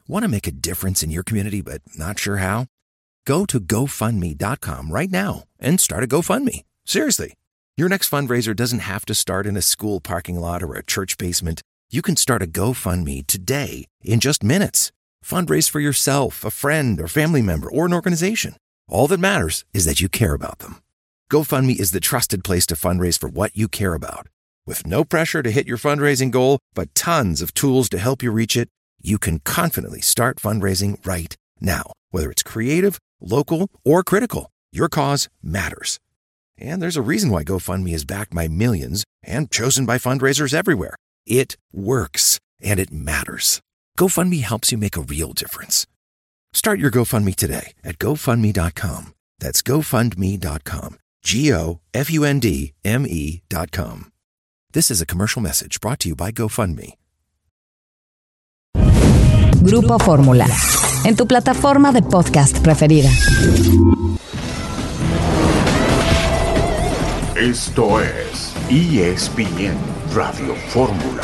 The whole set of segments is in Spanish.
Want to make a difference in your community but not sure how? Go to GoFundMe.com right now and start a GoFundMe. Seriously. Your next fundraiser doesn't have to start in a school parking lot or a church basement. You can start a GoFundMe today in just minutes. Fundraise for yourself, a friend, or family member, or an organization. All that matters is that you care about them. GoFundMe is the trusted place to fundraise for what you care about. With no pressure to hit your fundraising goal, but tons of tools to help you reach it, you can confidently start fundraising right now. Whether it's creative, local, or critical, your cause matters. And there's a reason why GoFundMe is backed by millions and chosen by fundraisers everywhere. It works, and it matters. GoFundMe helps you make a real difference. Start your GoFundMe today at GoFundMe.com. That's GoFundMe.com. GoFundMe.com. This is a commercial message brought to you by GoFundMe. Grupo Fórmula, en tu plataforma de podcast preferida. Esto es ESPN Radio Fórmula.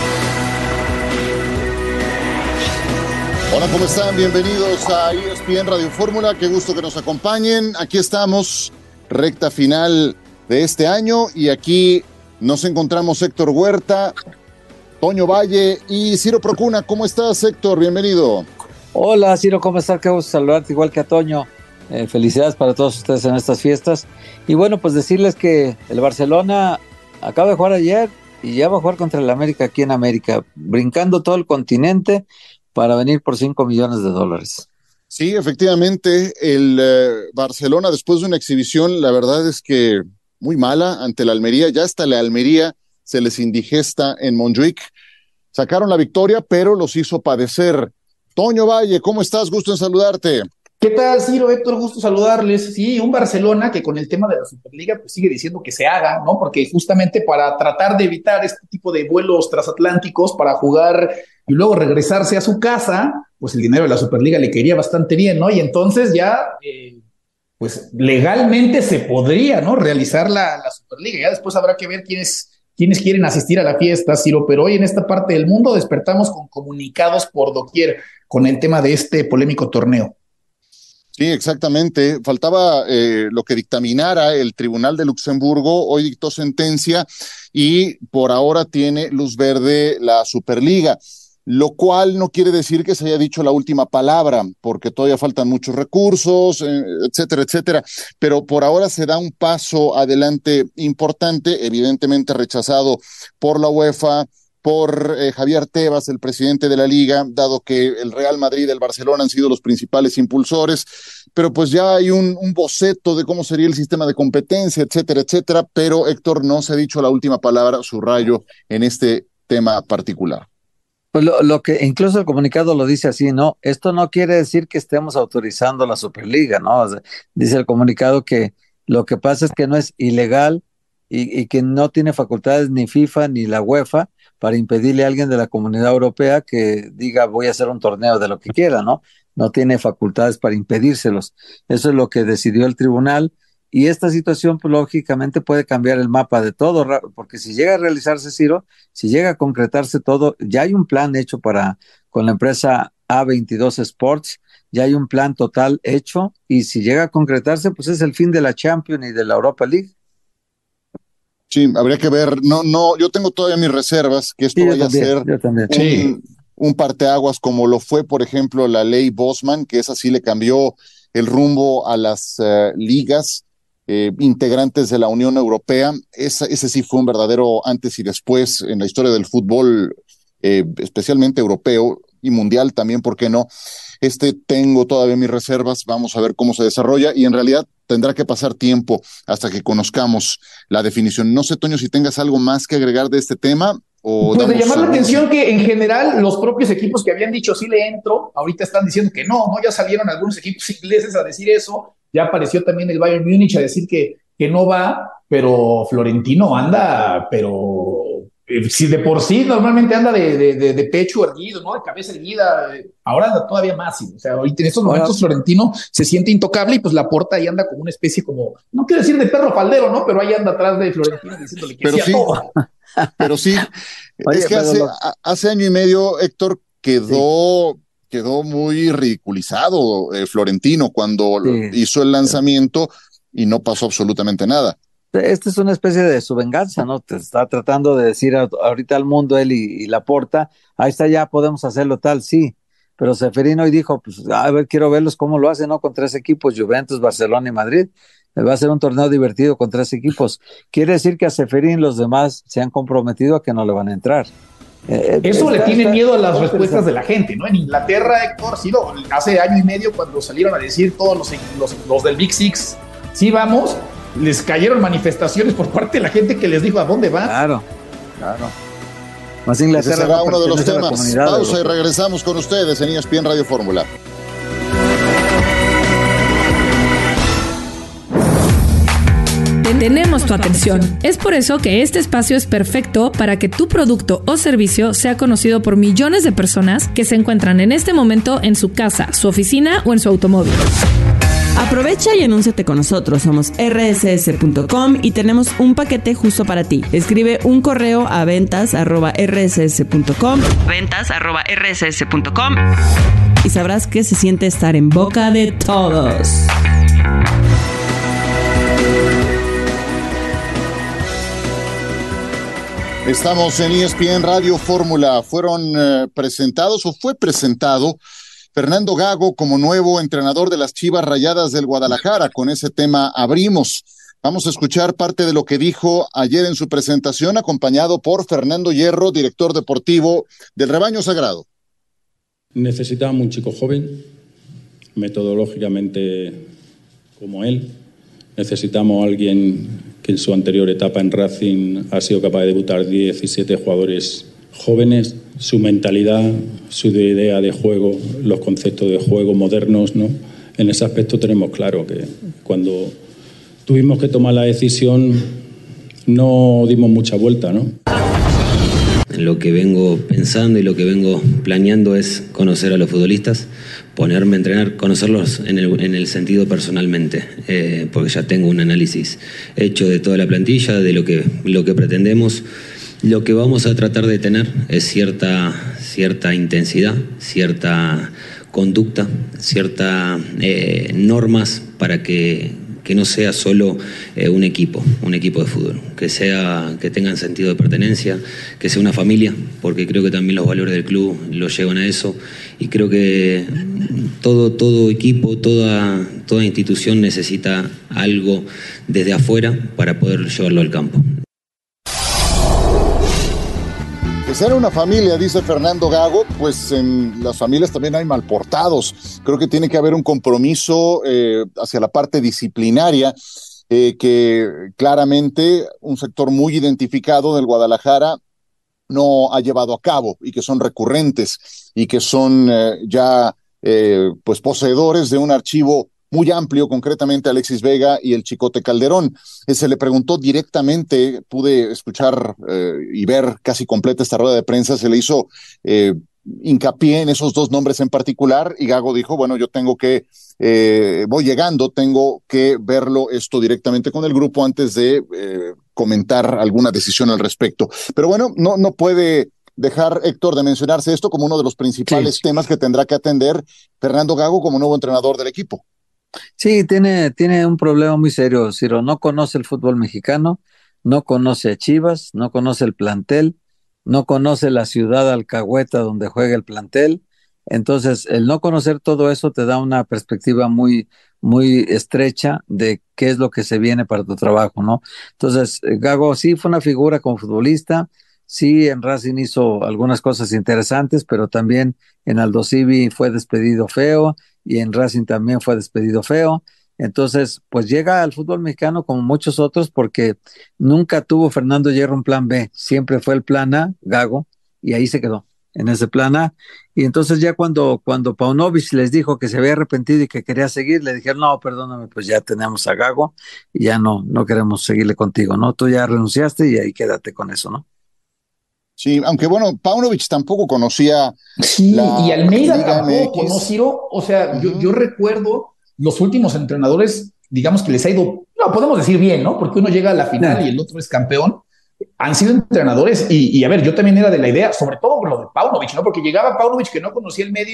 Hola, ¿cómo están? Bienvenidos a ESPN Radio Fórmula. Qué gusto que nos acompañen. Aquí estamos, recta final de este año, y aquí nos encontramos Héctor Huerta, Toño Valle y Ciro Procuna. ¿Cómo estás, Héctor? Bienvenido. Hola, Ciro, ¿cómo estás? Qué gusto saludarte, igual que a Toño. Felicidades para todos ustedes en estas fiestas. Y bueno, pues decirles que el Barcelona acaba de jugar ayer y ya va a jugar contra el América aquí en América, brincando todo el continente para venir por $5 millones. Sí, efectivamente, el Barcelona, después de una exhibición, la verdad es que muy mala ante la Almería, ya hasta la Almería se les indigesta en Montjuic. Sacaron la victoria, pero los hizo padecer. Toño Valle, ¿cómo estás? Gusto en saludarte. ¿Qué tal, Ciro, Héctor? Gusto saludarles. Sí, un Barcelona que con el tema de la Superliga pues sigue diciendo que se haga, ¿no? Porque justamente para tratar de evitar este tipo de vuelos transatlánticos para jugar y luego regresarse a su casa, pues el dinero de la Superliga le caería bastante bien, ¿no? Y entonces ya, pues legalmente se podría, ¿no? Realizar la Superliga. Ya después habrá que ver quiénes quieren asistir a la fiesta, Ciro, pero hoy en esta parte del mundo despertamos con comunicados por doquier con el tema de este polémico torneo. Sí, exactamente. Faltaba lo que dictaminara el Tribunal de Luxemburgo. Hoy dictó sentencia y por ahora tiene luz verde la Superliga, lo cual no quiere decir que se haya dicho la última palabra, porque todavía faltan muchos recursos, etcétera, etcétera. Pero por ahora se da un paso adelante importante, evidentemente rechazado por la UEFA, por Javier Tebas, el presidente de la Liga, dado que el Real Madrid y el Barcelona han sido los principales impulsores, pero pues ya hay un boceto de cómo sería el sistema de competencia, etcétera, etcétera, pero Héctor, no se ha dicho la última palabra, subrayo, en este tema particular. Pues lo que incluso el comunicado lo dice así, ¿no? Esto no quiere decir que estemos autorizando la Superliga, ¿no? O sea, dice el comunicado que lo que pasa es que no es ilegal y que no tiene facultades ni FIFA ni la UEFA para impedirle a alguien de la Comunidad Europea que diga voy a hacer un torneo de lo que quiera, ¿no? No tiene facultades para impedírselos. Eso es lo que decidió el tribunal, y esta situación pues, lógicamente puede cambiar el mapa de todo, porque si llega a realizarse, Ciro, si llega a concretarse todo, ya hay un plan hecho con la empresa A22 Sports, ya hay un plan total hecho, y si llega a concretarse, pues es el fin de la Champions y de la Europa League. Sí, habría que ver. No, yo tengo todavía mis reservas que esto vaya a ser un parteaguas como lo fue, por ejemplo, la ley Bosman, que esa sí le cambió el rumbo a las ligas integrantes de la Unión Europea. Ese sí fue un verdadero antes y después en la historia del fútbol, especialmente europeo y mundial también, ¿por qué no? Tengo todavía mis reservas, vamos a ver cómo se desarrolla, y en realidad tendrá que pasar tiempo hasta que conozcamos la definición. No sé, Toño, si tengas algo más que agregar de este tema. Pues de llamar la atención que en general los propios equipos que habían dicho sí le entro, ahorita están diciendo que no, ya salieron algunos equipos ingleses a decir eso, ya apareció también el Bayern Múnich a decir que no va, pero Florentino anda, pero si de por sí normalmente anda de pecho erguido, ¿no? De cabeza erguida, ahora anda todavía más, o sea, ahorita en estos momentos Florentino se siente intocable y pues Laporta ahí anda como una especie como, no quiero decir de perro faldero, ¿no? Pero ahí anda atrás de Florentino diciéndole que sí a todo. Pero sí, oye, es que hace año y medio, Héctor, quedó quedó muy ridiculizado Florentino cuando hizo el lanzamiento y no pasó absolutamente nada. Esta es una especie de su venganza, ¿no? Te está tratando de decir ahorita al mundo él y Laporta, ahí está, ya podemos hacerlo tal, sí. Pero Ceferino hoy dijo, pues a ver, quiero verlos cómo lo hacen, ¿no? Con 3 equipos, Juventus, Barcelona y Madrid. Va a ser un torneo divertido con 3 equipos. Quiere decir que a Ceferín los demás se han comprometido a que no le van a entrar. Eso le tiene miedo a las respuestas de la gente, ¿no? En Inglaterra, Héctor, sí, hace año y medio cuando salieron a decir todos los del Big Six, sí vamos, les cayeron manifestaciones por parte de la gente que les dijo a dónde van. Claro. Más Inglaterra. Ese será uno de los temas. Pausa y regresamos con ustedes en ESPN Radio Fórmula. Tenemos tu atención. Es por eso que este espacio es perfecto para que tu producto o servicio sea conocido por millones de personas que se encuentran en este momento en su casa, su oficina o en su automóvil. Aprovecha y anúnciate con nosotros. Somos rss.com y tenemos un paquete justo para ti. Escribe un correo a ventas@rss.com y sabrás que se siente estar en boca de todos. Estamos en ESPN Radio Fórmula. Fue presentado Fernando Gago como nuevo entrenador de las Chivas Rayadas del Guadalajara. Con ese tema abrimos. Vamos a escuchar parte de lo que dijo ayer en su presentación, acompañado por Fernando Hierro, director deportivo del Rebaño Sagrado. Necesitábamos un chico joven, metodológicamente como él. Necesitamos a alguien que en su anterior etapa en Racing ha sido capaz de debutar 17 jugadores jóvenes. Su mentalidad, su idea de juego, los conceptos de juego modernos, ¿no? En ese aspecto tenemos claro que cuando tuvimos que tomar la decisión no dimos mucha vuelta, ¿no? Lo que vengo pensando y lo que vengo planeando es conocer a los futbolistas, ponerme a entrenar, conocerlos en el sentido personalmente, porque ya tengo un análisis hecho de toda la plantilla, de lo que pretendemos. Lo que vamos a tratar de tener es cierta intensidad, cierta conducta, ciertas normas para que no sea solo un equipo de fútbol, que tengan sentido de pertenencia, que sea una familia, porque creo que también los valores del club lo llevan a eso, y creo que todo equipo, toda institución necesita algo desde afuera para poder llevarlo al campo. Que sea una familia, dice Fernando Gago, pues en las familias también hay malportados. Creo que tiene que haber un compromiso hacia la parte disciplinaria, que claramente un sector muy identificado del Guadalajara no ha llevado a cabo, y que son recurrentes y que son pues poseedores de un archivo muy amplio, concretamente Alexis Vega y el Chicote Calderón. Se le preguntó directamente, pude escuchar y ver casi completa esta rueda de prensa, se le hizo hincapié en esos dos nombres en particular, y Gago dijo, bueno, yo tengo que verlo esto directamente con el grupo antes de comentar alguna decisión al respecto. Pero bueno, no puede dejar, Héctor, de mencionarse esto como uno de los principales temas que tendrá que atender Fernando Gago como nuevo entrenador del equipo. Sí, tiene un problema muy serio, Ciro. No conoce el fútbol mexicano, no conoce a Chivas, no conoce el plantel, no conoce la ciudad alcahueta donde juega el plantel. Entonces, el no conocer todo eso te da una perspectiva muy, muy estrecha de qué es lo que se viene para tu trabajo, ¿no? Entonces, Gago sí fue una figura como futbolista, sí en Racing hizo algunas cosas interesantes, pero también en Aldosivi fue despedido feo, y en Racing también fue despedido feo. Entonces, pues llega al fútbol mexicano como muchos otros, porque nunca tuvo Fernando Hierro un plan B, siempre fue el plan A, Gago, y ahí se quedó, en ese plan A. Y entonces ya cuando Paunovic les dijo que se había arrepentido y que quería seguir, le dijeron, no, perdóname, pues ya tenemos a Gago y ya no queremos seguirle contigo, ¿no? Tú ya renunciaste y ahí quédate con eso, ¿no? Sí, aunque bueno, Paunovic tampoco conocía. Sí, y Almeida tampoco, ¿no, Ciro? O sea, yo recuerdo los últimos entrenadores, digamos que les ha ido, no podemos decir bien, ¿no? Porque uno llega a la final y el otro es campeón. Han sido entrenadores y a ver, yo también era de la idea, sobre todo con lo de Paunovic, ¿no? Porque llegaba Paunovic que no conocía el medio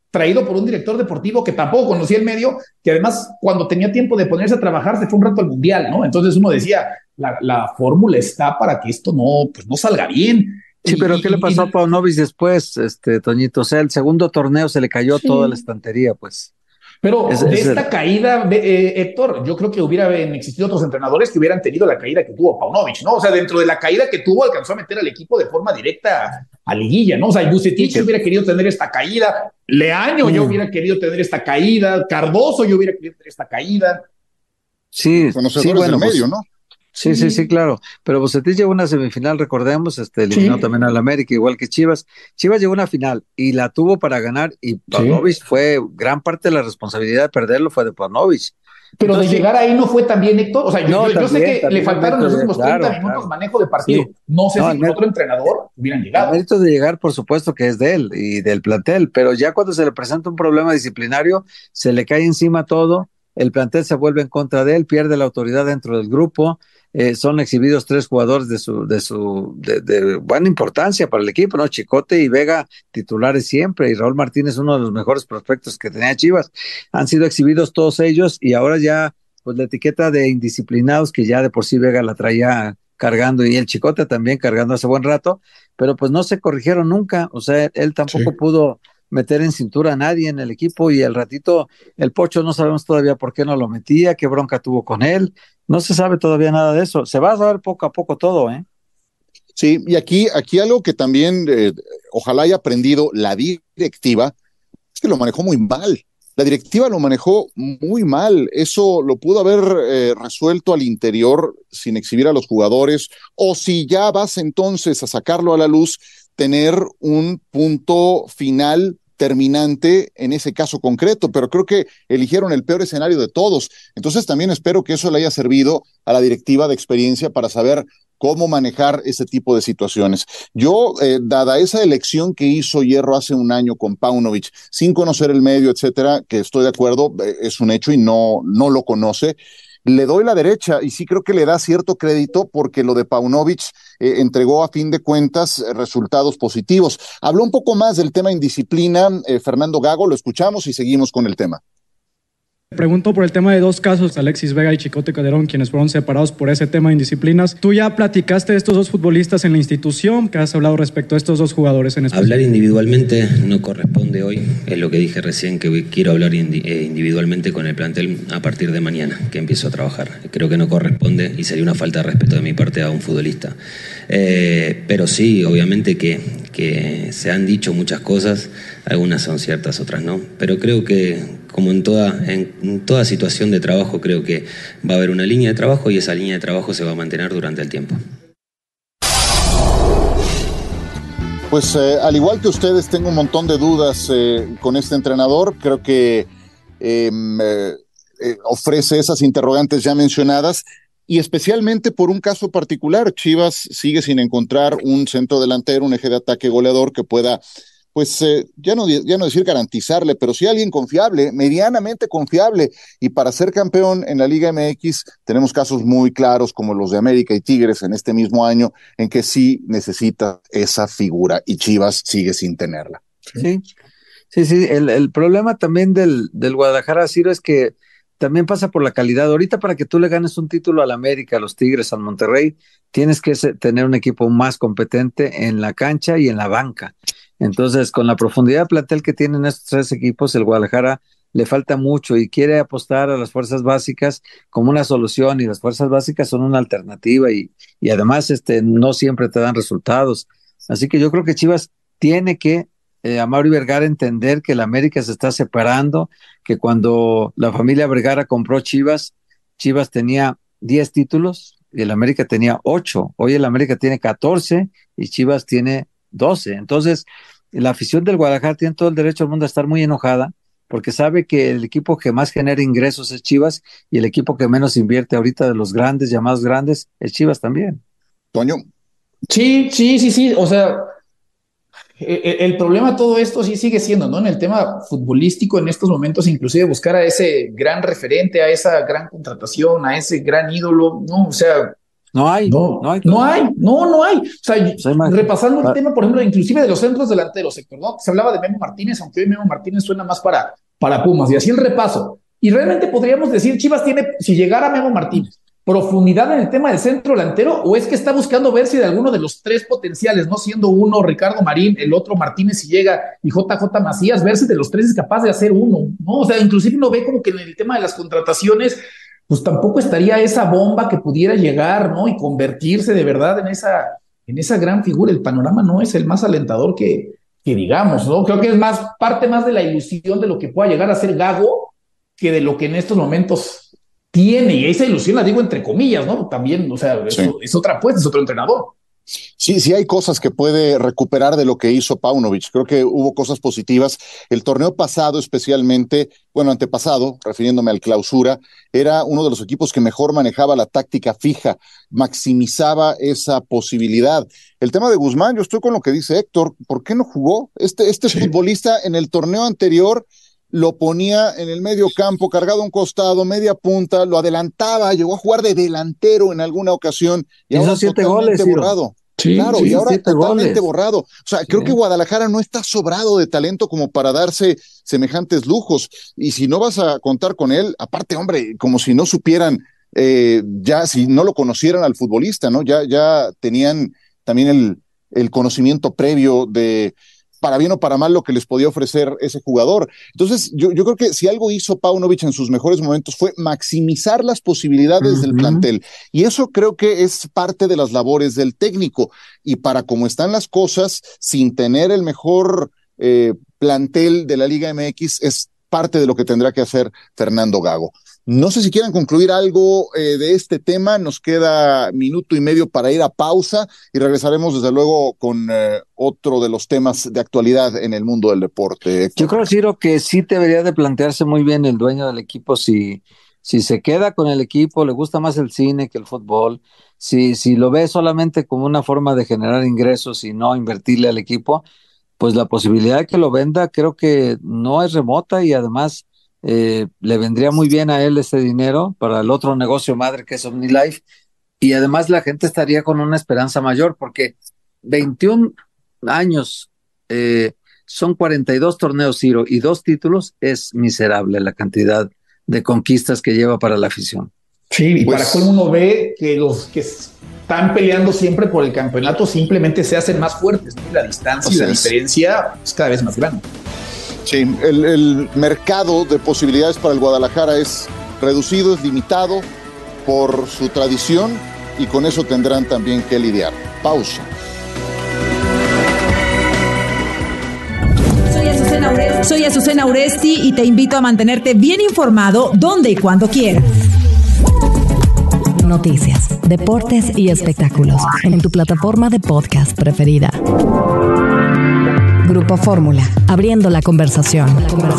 traído por un director deportivo que tampoco conocía el medio, que además cuando tenía tiempo de ponerse a trabajar se fue un rato al Mundial, ¿no? Entonces uno decía, la fórmula está para que esto no salga bien. Sí, pero ¿qué le pasó a Paunovic después, Toñito? O sea, el segundo torneo se le cayó toda la estantería, pues. Pero esta caída, Héctor, yo creo que hubieran existido otros entrenadores que hubieran tenido la caída que tuvo Paunovic, ¿no? O sea, dentro de la caída que tuvo, alcanzó a meter al equipo de forma directa a liguilla, ¿no? O sea, Vucetich hubiera querido tener esta caída, Leaño yo hubiera querido tener esta caída, Cardoso yo hubiera querido tener esta caída. Sí, conocedores del medio, ¿no? Sí, claro. Pero Vucetich llegó a una semifinal, recordemos, eliminó también al América, igual que Chivas. Chivas llegó a una final y la tuvo para ganar, y Paunovic fue, gran parte de la responsabilidad de perderlo fue de Paunovic. Pero entonces, de llegar ahí no fue tan bien, Héctor. O sea, yo sé que le faltaron los últimos 30 minutos manejo de partido. Sí. No sé si con otro entrenador hubieran llegado. El mérito de llegar, por supuesto, que es de él y del plantel, pero ya cuando se le presenta un problema disciplinario, se le cae encima todo, el plantel se vuelve en contra de él, pierde la autoridad dentro del grupo. Son exhibidos 3 jugadores de buena importancia para el equipo, ¿no? Chicote y Vega titulares siempre, y Raúl Martínez, uno de los mejores prospectos que tenía Chivas. Han sido exhibidos todos ellos, y ahora ya, pues la etiqueta de indisciplinados, que ya de por sí Vega la traía cargando, y el Chicote también cargando hace buen rato, pero pues no se corrigieron nunca. O sea, él tampoco pudo meter en cintura a nadie en el equipo, y al ratito el Pocho no sabemos todavía por qué no lo metía, qué bronca tuvo con él, no se sabe todavía nada de eso, se va a saber poco a poco todo, ¿eh? Sí, y aquí algo que también ojalá haya aprendido la directiva, es que lo manejó muy mal. La directiva lo manejó muy mal. Eso lo pudo haber resuelto al interior sin exhibir a los jugadores, o si ya vas entonces a sacarlo a la luz, tener un punto final terminante en ese caso concreto, pero creo que eligieron el peor escenario de todos. Entonces también espero que eso le haya servido a la directiva de experiencia para saber cómo manejar ese tipo de situaciones. Yo, dada esa elección que hizo Hierro hace un año con Paunovic, sin conocer el medio, etcétera, que estoy de acuerdo, es un hecho y no lo conoce, le doy la derecha, y sí creo que le da cierto crédito, porque lo de Paunovic entregó a fin de cuentas resultados positivos. Habló un poco más del tema indisciplina Fernando Gago, lo escuchamos y seguimos con el tema. Pregunto por el tema de 2 casos, Alexis Vega y Chicote Calderón, quienes fueron separados por ese tema de indisciplinas. ¿Tú ya platicaste de estos 2 futbolistas en la institución? ¿Qué has hablado respecto a estos 2 jugadores en especial? Hablar individualmente no corresponde hoy, es lo que dije recién, que quiero hablar individualmente con el plantel a partir de mañana, que empiezo a trabajar. Creo que no corresponde y sería una falta de respeto de mi parte a un futbolista. Pero sí, obviamente que se han dicho muchas cosas, algunas son ciertas, otras no, pero creo que como en toda situación de trabajo, creo que va a haber una línea de trabajo, y esa línea de trabajo se va a mantener durante el tiempo. Pues al igual que ustedes, tengo un montón de dudas con este entrenador. Creo que ofrece esas interrogantes ya mencionadas, y especialmente por un caso particular. Chivas sigue sin encontrar un centro delantero, un eje de ataque goleador que pueda, pues ya no decir garantizarle, pero sí alguien confiable, medianamente confiable. Y para ser campeón en la Liga MX tenemos casos muy claros como los de América y Tigres en este mismo año, en que sí necesita esa figura, y Chivas sigue sin tenerla. Sí. El problema también del Guadalajara, Ciro, es que también pasa por la calidad. Ahorita, para que tú le ganes un título al América, a los Tigres, al Monterrey, tienes que tener un equipo más competente en la cancha y en la banca. Entonces, con la profundidad de plantel que tienen estos 3 equipos, el Guadalajara le falta mucho y quiere apostar a las fuerzas básicas como una solución, y las fuerzas básicas son una alternativa, y además no siempre te dan resultados. Así que yo creo que Chivas tiene que, a Mauri Vergara, entender que el América se está separando, que cuando la familia Vergara compró Chivas tenía 10 títulos y el América tenía 8. Hoy el América tiene 14 y Chivas tiene 12. Entonces, la afición del Guadalajara tiene todo el derecho del mundo a estar muy enojada, porque sabe que el equipo que más genera ingresos es Chivas, y el equipo que menos invierte ahorita de los grandes, llamados grandes, es Chivas también. Toño. Sí. O sea, el problema de todo esto sí sigue siendo, ¿no? En el tema futbolístico, en estos momentos, inclusive buscar a ese gran referente, a esa gran contratación, a ese gran ídolo, ¿no? O sea, No hay. O sea, repasando el tema, por ejemplo, inclusive de los centros delanteros, Héctor, ¿no? Se hablaba de Memo Martínez, aunque hoy Memo Martínez suena más para Pumas, y así el repaso. Y realmente podríamos decir, Chivas tiene, si llegara Memo Martínez, profundidad en el tema del centro delantero, o es que está buscando ver si de alguno de los tres potenciales, no siendo uno Ricardo Marín, el otro Martínez si llega, y JJ Macías, ver si de los tres es capaz de hacer uno, ¿no? O sea, inclusive no ve como que en el tema de las contrataciones, pues tampoco estaría esa bomba que pudiera llegar, ¿no? Y convertirse de verdad en esa gran figura. El panorama no es el más alentador que digamos, ¿no? Creo que es parte más de la ilusión de lo que pueda llegar a ser Gago que de lo que en estos momentos tiene, y esa ilusión la digo entre comillas, ¿no? También, o sea, es otra apuesta, es otro entrenador. Sí, hay cosas que puede recuperar de lo que hizo Paunovic. Creo que hubo cosas positivas. El torneo pasado especialmente, antepasado, refiriéndome al Clausura, era uno de los equipos que mejor manejaba la táctica fija, maximizaba esa posibilidad. El tema de Guzmán, yo estoy con lo que dice Héctor, ¿por qué no jugó? Este futbolista en el torneo anterior lo ponía en el medio campo, cargado a un costado, media punta, lo adelantaba, llegó a jugar de delantero en alguna ocasión y ahora 7 goles borrado. Sí, claro, y ahora totalmente borrado. O sea, creo que Guadalajara no está sobrado de talento como para darse semejantes lujos. Y si no vas a contar con él, aparte, hombre, como si no supieran, ya si no lo conocieran al futbolista, ¿no? Ya tenían también el conocimiento previo de, para bien o para mal, lo que les podía ofrecer ese jugador. Entonces, yo creo que si algo hizo Paunovic en sus mejores momentos fue maximizar las posibilidades del plantel. Y eso creo que es parte de las labores del técnico. Y para cómo están las cosas, sin tener el mejor plantel de la Liga MX, es parte de lo que tendrá que hacer Fernando Gago. No sé si quieran concluir algo de este tema. Nos queda minuto y medio para ir a pausa y regresaremos desde luego con otro de los temas de actualidad en el mundo del deporte. Yo creo, Ciro, que sí debería de plantearse muy bien el dueño del equipo si se queda con el equipo, le gusta más el cine que el fútbol, si lo ve solamente como una forma de generar ingresos y no invertirle al equipo, pues la posibilidad de que lo venda creo que no es remota y además le vendría muy bien a él ese dinero para el otro negocio madre que es OmniLife, y además la gente estaría con una esperanza mayor porque 21 años son 42 torneos, Ciro, y 2 títulos. Es miserable la cantidad de conquistas que lleva para la afición. Sí, y pues, para cómo uno ve que los que están peleando siempre por el campeonato simplemente se hacen más fuertes, ¿no? La distancia y la diferencia es cada vez más grande. Sí, el mercado de posibilidades para el Guadalajara es reducido, es limitado por su tradición y con eso tendrán también que lidiar. Pausa. Soy Azucena Uresti y te invito a mantenerte bien informado donde y cuando quieras. Noticias, deportes y espectáculos en tu plataforma de podcast preferida. Grupo Fórmula, abriendo la conversación.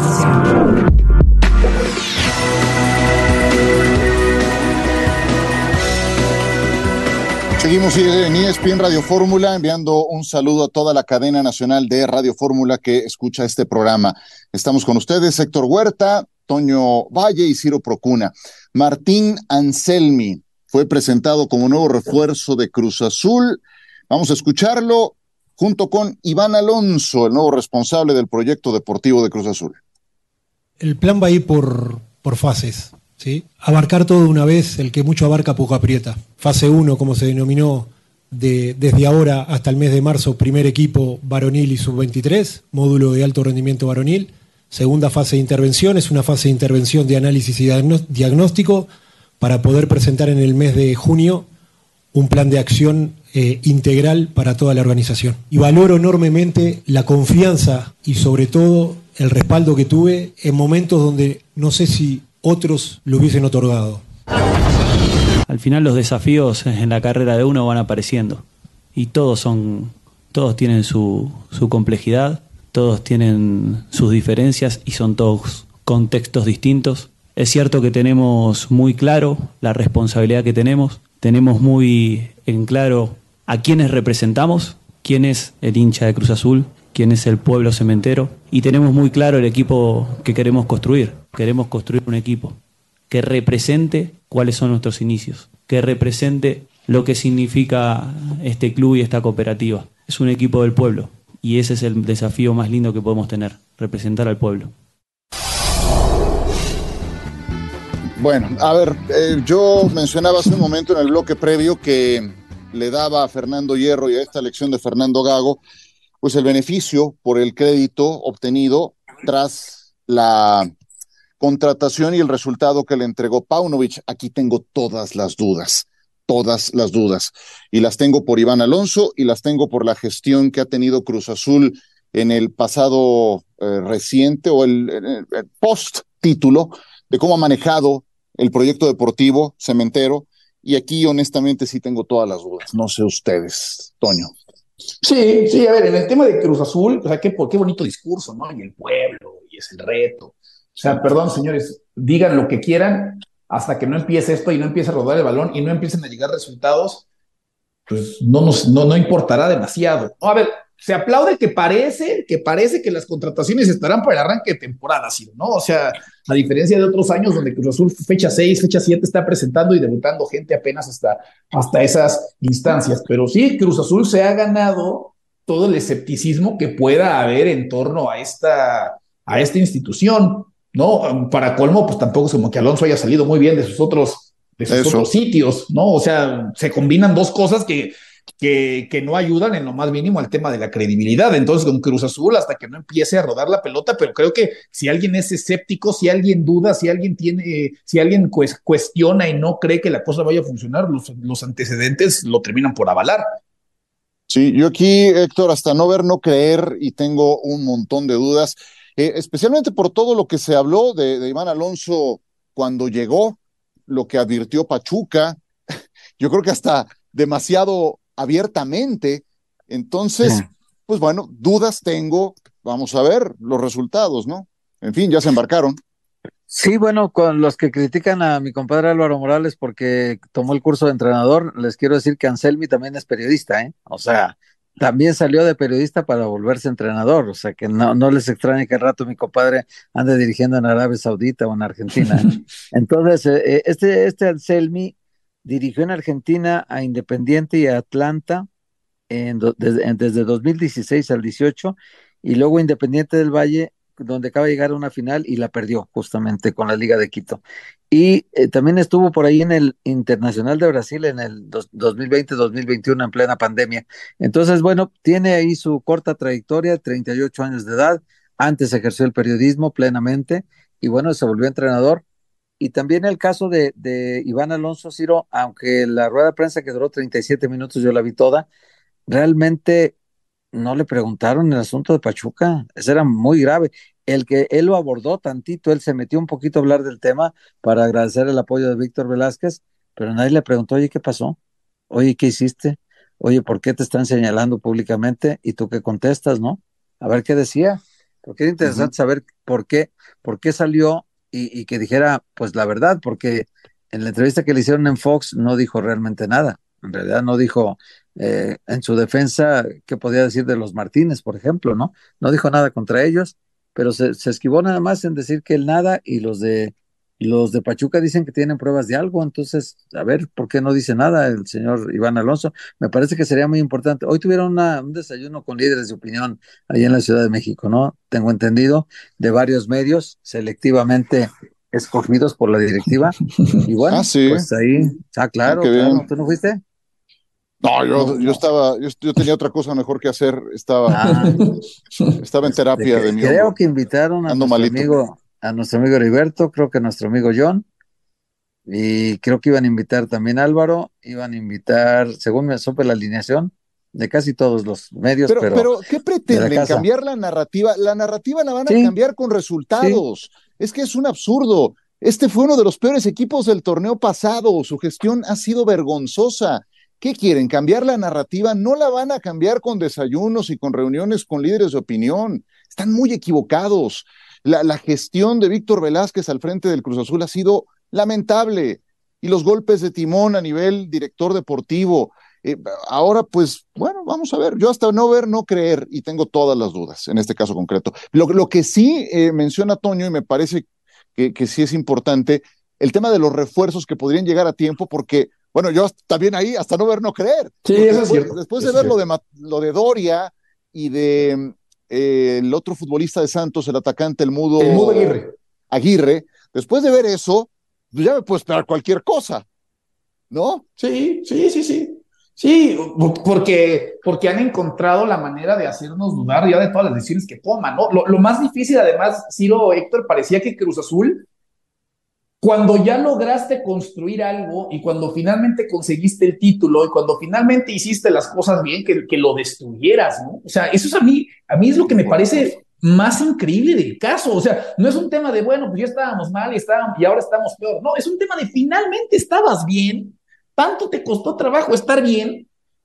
Seguimos en ESPN Radio Fórmula, enviando un saludo a toda la cadena nacional de Radio Fórmula que escucha este programa. Estamos con ustedes, Héctor Huerta, Toño Valle y Ciro Procuna. Martín Anselmi fue presentado como nuevo refuerzo de Cruz Azul. Vamos a escucharlo junto con Iván Alonso, el nuevo responsable del proyecto deportivo de Cruz Azul. El plan va a ir por fases, ¿sí? Abarcar todo de una vez, el que mucho abarca poco aprieta. Fase 1, como se denominó, desde ahora hasta el mes de marzo, primer equipo varonil y sub-23, módulo de alto rendimiento varonil. Segunda fase de intervención, es una fase de intervención de análisis y diagnóstico para poder presentar en el mes de junio un plan de acción integral para toda la organización. Y valoro enormemente la confianza y sobre todo el respaldo que tuve en momentos donde no sé si otros lo hubiesen otorgado. Al final los desafíos en la carrera de uno van apareciendo y todos tienen su complejidad, todos tienen sus diferencias y son todos contextos distintos. Es cierto que tenemos muy claro la responsabilidad que tenemos muy en claro a quiénes representamos, quién es el hincha de Cruz Azul, quién es el pueblo cementero, y tenemos muy claro el equipo que queremos construir. Queremos construir un equipo que represente cuáles son nuestros inicios, que represente lo que significa este club y esta cooperativa. Es un equipo del pueblo y ese es el desafío más lindo que podemos tener, representar al pueblo. Bueno, a ver, yo mencionaba hace un momento en el bloque previo que le daba a Fernando Hierro y a esta elección de Fernando Gago, pues el beneficio por el crédito obtenido tras la contratación y el resultado que le entregó Paunovic. Aquí tengo todas las dudas, y las tengo por Iván Alonso y las tengo por la gestión que ha tenido Cruz Azul en el pasado reciente o el post título, de cómo ha manejado el proyecto deportivo cementero, y aquí honestamente sí tengo todas las dudas. No sé ustedes, Toño. Sí, a ver, en el tema de Cruz Azul, o sea, qué bonito discurso, ¿no? Y el pueblo, y es el reto. O sea, perdón, señores, digan lo que quieran, hasta que no empiece esto y no empiece a rodar el balón y no empiecen a llegar resultados, pues no importará demasiado. No, a ver, se aplaude que parece que las contrataciones estarán para el arranque de temporada, ¿sí? ¿No? O sea, a diferencia de otros años donde Cruz Azul fecha 6, fecha 7 está presentando y debutando gente apenas hasta esas instancias. Pero sí, Cruz Azul se ha ganado todo el escepticismo que pueda haber en torno a esta institución, ¿no? Para colmo, pues tampoco es como que Alonso haya salido muy bien de sus otros sitios, ¿no? O sea, se combinan dos cosas que no ayudan en lo más mínimo al tema de la credibilidad. Entonces, con Cruz Azul, hasta que no empiece a rodar la pelota, pero creo que si alguien es escéptico, si alguien duda, si alguien cuestiona y no cree que la cosa vaya a funcionar, los antecedentes lo terminan por avalar. Sí, yo aquí, Héctor, hasta no ver, no creer, y tengo un montón de dudas, especialmente por todo lo que se habló de Iván Alonso cuando llegó, lo que advirtió Pachuca, yo creo que hasta demasiado abiertamente. Entonces, pues bueno, dudas tengo. Vamos a ver los resultados, ¿no? En fin, ya se embarcaron. Sí, bueno, con los que critican a mi compadre Álvaro Morales porque tomó el curso de entrenador, les quiero decir que Anselmi también es periodista, ¿eh? O sea, también salió de periodista para volverse entrenador, o sea, que no les extrañe que al rato mi compadre ande dirigiendo en Arabia Saudita o en Argentina. Entonces, este Anselmi dirigió en Argentina a Independiente y a Atlanta desde 2016 al 18, y luego Independiente del Valle, donde acaba de llegar a una final y la perdió justamente con la Liga de Quito. Y también estuvo por ahí en el Internacional de Brasil en el 2020-2021 en plena pandemia. Entonces, bueno, tiene ahí su corta trayectoria, 38 años de edad. Antes ejerció el periodismo plenamente y bueno, se volvió entrenador. Y también el caso de Iván Alonso, Ciro, aunque la rueda de prensa que duró 37 minutos, yo la vi toda, realmente no le preguntaron el asunto de Pachuca. Eso era muy grave. El que él lo abordó tantito, él se metió un poquito a hablar del tema para agradecer el apoyo de Víctor Velázquez, pero nadie le preguntó, oye, ¿qué pasó? Oye, ¿qué hiciste? Oye, ¿por qué te están señalando públicamente? ¿Y tú qué contestas, no? A ver qué decía. Porque era interesante saber por qué salió y que dijera, pues la verdad, porque en la entrevista que le hicieron en Fox no dijo realmente nada. En realidad no dijo en su defensa qué podía decir de los Martínez, por ejemplo, ¿no? No dijo nada contra ellos, pero se esquivó nada más en decir que él nada, y los de Pachuca dicen que tienen pruebas de algo. Entonces, a ver, ¿por qué no dice nada el señor Iván Alonso? Me parece que sería muy importante. Hoy tuvieron un desayuno con líderes de opinión ahí en la Ciudad de México, ¿no? Tengo entendido, de varios medios, selectivamente escogidos por la directiva. Y bueno, pues ahí, claro, ¿tú no fuiste? No, yo tenía otra cosa mejor que hacer, estaba en terapia de mi creo que invitaron a nuestro amigo Heriberto, creo que a nuestro amigo John, y creo que iban a invitar también a Álvaro, iban a invitar, según me supe, la alineación de casi todos los medios, pero ¿qué pretenden? ¿Cambiar la narrativa? La narrativa la van a cambiar con resultados. Es que es un absurdo. Este fue uno de los peores equipos del torneo pasado, su gestión ha sido vergonzosa. ¿Qué quieren? ¿Cambiar la narrativa? No la van a cambiar con desayunos y con reuniones con líderes de opinión. Están muy equivocados. La gestión de Víctor Velázquez al frente del Cruz Azul ha sido lamentable. Y los golpes de timón a nivel director deportivo. Ahora, pues, bueno, vamos a ver. Yo hasta no ver, no creer, y tengo todas las dudas en este caso concreto. Lo que sí menciona Toño, y me parece que sí es importante, el tema de los refuerzos que podrían llegar a tiempo, porque Bueno, yo también ahí, hasta no ver, no creer. Sí, eso es cierto. Después de ver lo de Doria y de el otro futbolista de Santos, el atacante, el mudo Aguirre, después de ver eso, pues ya me puedo esperar cualquier cosa, ¿no? Sí. Sí, porque han encontrado la manera de hacernos dudar ya de todas las decisiones que toman, ¿no? Lo más difícil, además, Ciro, Héctor, parecía que Cruz Azul, cuando ya lograste construir algo y cuando finalmente conseguiste el título y cuando finalmente hiciste las cosas bien, que lo destruyeras, ¿no? O sea, eso es a mí es lo que me parece más increíble del caso. O sea, no es un tema de, bueno, pues ya estábamos mal y ahora estamos peor. No, es un tema de finalmente estabas bien, tanto te costó trabajo estar bien,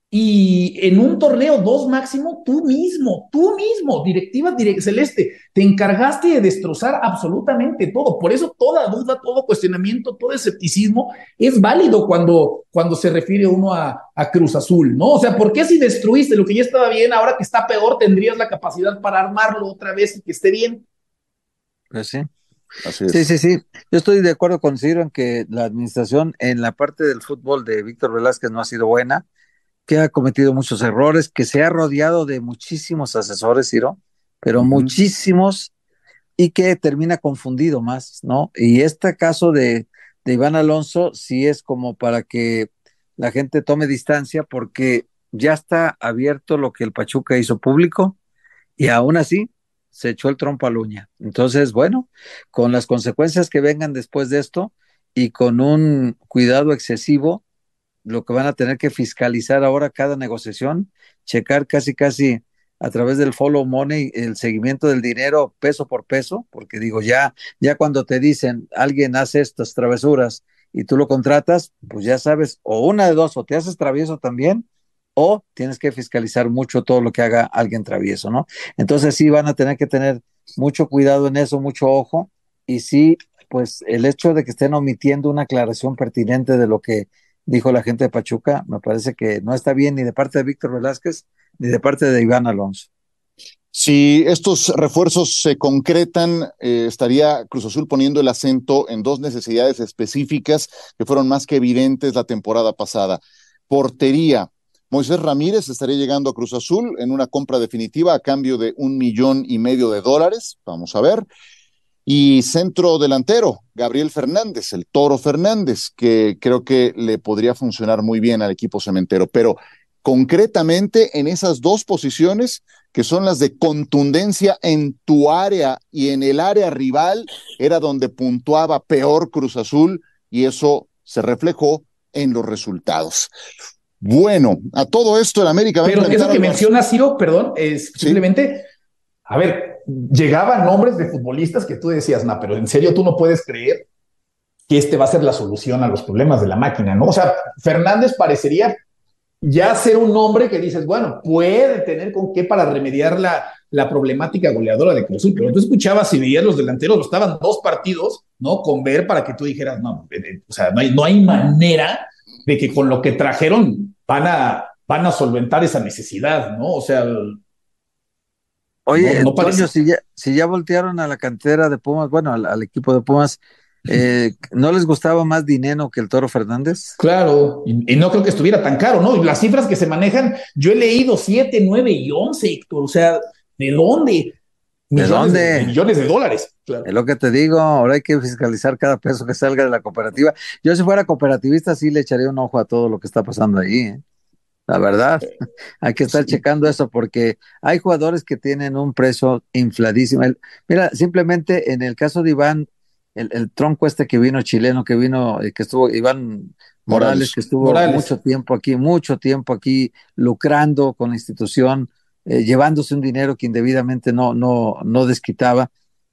y en un torneo 2 máximo, tú mismo, directiva celeste, te encargaste de destrozar absolutamente todo. Por eso toda duda, todo cuestionamiento, todo escepticismo es válido cuando se refiere uno a Cruz Azul, ¿no? O sea, ¿por qué si destruiste lo que ya estaba bien, ahora que está peor, tendrías la capacidad para armarlo otra vez y que esté bien? Pues sí. Así es. Sí. Yo estoy de acuerdo con Ciro en que la administración en la parte del fútbol de Víctor Velázquez no ha sido buena, que ha cometido muchos errores, que se ha rodeado de muchísimos asesores, Ciro, pero muchísimos, y que termina confundido más, ¿no? Y este caso de Iván Alonso sí es como para que la gente tome distancia, porque ya está abierto lo que el Pachuca hizo público, y aún así se echó el trompo a la uña. Entonces, bueno, con las consecuencias que vengan después de esto y con un cuidado excesivo, lo que van a tener que fiscalizar ahora cada negociación, checar casi a través del follow money el seguimiento del dinero peso por peso, porque digo, ya cuando te dicen alguien hace estas travesuras y tú lo contratas, pues ya sabes, o una de dos, o te haces travieso también, o tienes que fiscalizar mucho todo lo que haga alguien travieso, ¿no? Entonces sí van a tener que tener mucho cuidado en eso, mucho ojo, y sí, pues el hecho de que estén omitiendo una aclaración pertinente de lo que dijo la gente de Pachuca, me parece que no está bien ni de parte de Víctor Velázquez ni de parte de Iván Alonso. Si estos refuerzos se concretan, estaría Cruz Azul poniendo el acento en dos necesidades específicas que fueron más que evidentes la temporada pasada. Portería. Moisés Ramírez estaría llegando a Cruz Azul en una compra definitiva a cambio de $1,5 millones. Vamos a ver. Y centro delantero, Gabriel Fernández, el Toro Fernández, que creo que le podría funcionar muy bien al equipo cementero, pero concretamente en esas dos posiciones, que son las de contundencia en tu área y en el área rival, era donde puntuaba peor Cruz Azul, y eso se reflejó en los resultados. Bueno, a todo esto el América... Pero eso que menciona Ciro, perdón, es simplemente... ¿Sí? A ver, llegaban nombres de futbolistas que tú decías, no, pero en serio tú no puedes creer que este va a ser la solución a los problemas de la máquina, ¿no? O sea, Fernández parecería ya ser un hombre que dices, bueno, puede tener con qué para remediar la problemática goleadora de Cruz Azul, pero tú escuchabas y veías los delanteros, estaban 2 partidos, ¿no? Con ver para que tú dijeras, no, o sea, no hay manera de que con lo que trajeron van a solventar esa necesidad, ¿no? O sea... Oye, no Toño, si ya voltearon a la cantera de Pumas, bueno, al equipo de Pumas, ¿no les gustaba más dinero que el Toro Fernández? Claro, y no creo que estuviera tan caro, ¿no? Y las cifras que se manejan, yo he leído 7, 9 y 11, Héctor, o sea, ¿de dónde? Millones de dólares. Claro. Es lo que te digo, ahora hay que fiscalizar cada peso que salga de la cooperativa. Yo si fuera cooperativista sí le echaría un ojo a todo lo que está pasando ahí, ¿eh? La verdad, hay que estar checando eso, porque hay jugadores que tienen un precio infladísimo. Mira, simplemente en el caso de Iván, el tronco este que vino chileno, que estuvo Iván Morales, que estuvo mucho tiempo aquí lucrando con la institución, llevándose un dinero que indebidamente no desquitaba.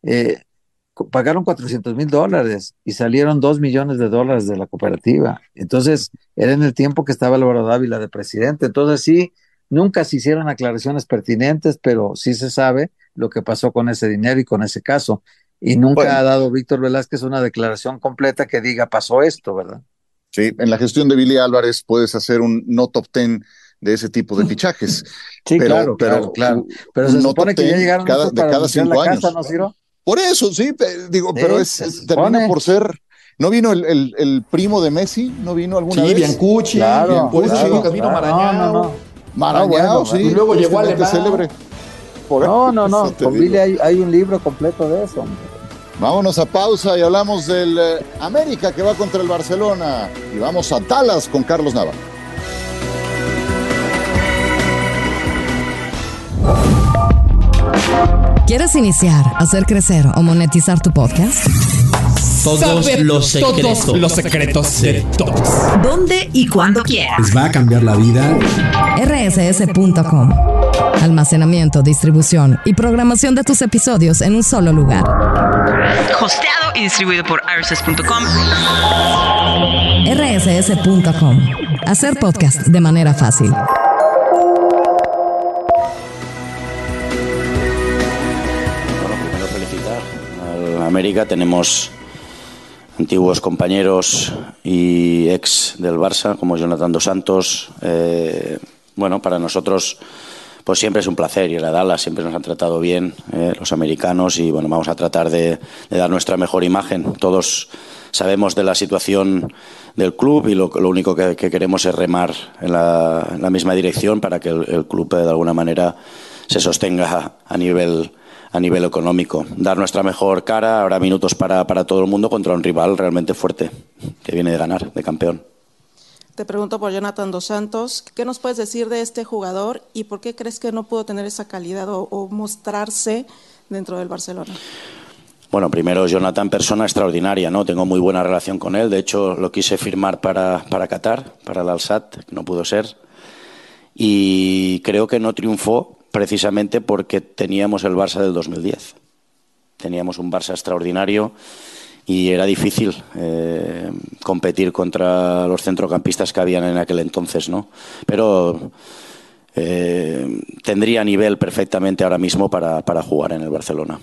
Pagaron $400,000 y salieron $2 millones de la cooperativa. Entonces, era en el tiempo que estaba Álvaro Dávila de presidente. Entonces, sí, nunca se hicieron aclaraciones pertinentes, pero sí se sabe lo que pasó con ese dinero y con ese caso. Y nunca ha dado Víctor Velázquez una declaración completa que diga pasó esto, ¿verdad? Sí, en la gestión de Billy Álvarez puedes hacer un no top 10 de ese tipo de fichajes. Sí, claro. Pero se supone que ya llegaron de cada 5 años. Casa, ¿no, Ciro? Por eso, sí, digo, pero termina por ser ¿No vino el primo de Messi? ¿No vino alguna vez? Biancucci, Claro, vino Marañao. Marañao, sí. Y luego llegó tristemente célebre. No, con Billy hay un libro completo de eso, hombre. Vámonos a pausa y hablamos del América que va contra el Barcelona. Y vamos a Dallas con Carlos Nava. ¿Quieres iniciar, hacer crecer o monetizar tu podcast? Todos los secretos de todos. ¿Dónde y cuándo quieras? Les va a cambiar la vida. rss.com. Almacenamiento, distribución y programación de tus episodios en un solo lugar. Hosteado y distribuido por rss.com. rss.com. Hacer podcast de manera fácil. Primero felicitar al América. Tenemos antiguos compañeros y ex del Barça como Jonathan Dos Santos. Para nosotros pues siempre es un placer ir a Dallas, siempre nos han tratado bien los americanos y vamos a tratar de dar nuestra mejor imagen. Todos sabemos de la situación del club y lo único que queremos es remar en la misma dirección para que el club de alguna manera se sostenga a nivel económico. Dar nuestra mejor cara, habrá minutos para todo el mundo contra un rival realmente fuerte que viene de ganar, de campeón. Te pregunto por Jonathan Dos Santos, ¿qué nos puedes decir de este jugador y por qué crees que no pudo tener esa calidad o mostrarse dentro del Barcelona? Bueno, primero Jonathan, persona extraordinaria, ¿no? Tengo muy buena relación con él, de hecho lo quise firmar para Qatar, para el Al-Sadd, que no pudo ser, y creo que no triunfó precisamente porque teníamos el Barça del 2010. Teníamos un Barça extraordinario y era difícil competir contra los centrocampistas que habían en aquel entonces, ¿no? Pero tendría nivel perfectamente ahora mismo para jugar en el Barcelona.